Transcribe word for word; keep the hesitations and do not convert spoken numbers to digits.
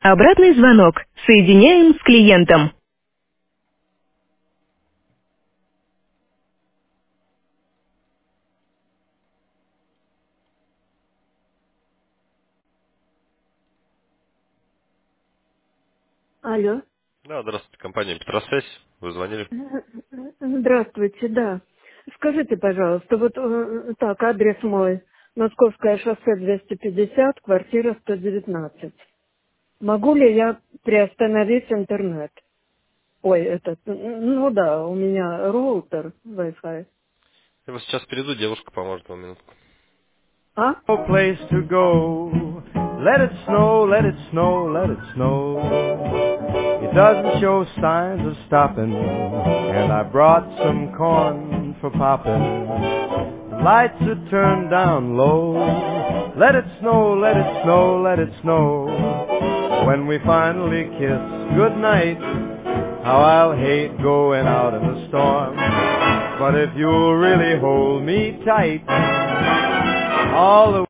Обратный звонок. Соединяем с клиентом. Алло. Да, здравствуйте, компания Петросвязь. Вы звонили? Здравствуйте, да. Скажите, пожалуйста, вот э, так, адрес мой. Московское шоссе двести пятьдесят, квартира сто девятнадцать. Могу ли я приостановить интернет? Ой, этот, ну да, у меня роутер Wi-Fi. Я вас сейчас перейду, девушка поможет вам минутку. А? No place to go. Let it snow, let it snow, let it snow. It doesn't show signs of stopping, and I brought some corn for popping. The lights are turned down low. Let it snow, let it snow, let it snow. When we finally kiss goodnight, how I'll hate going out in the storm. But if you'll really hold me tight, all the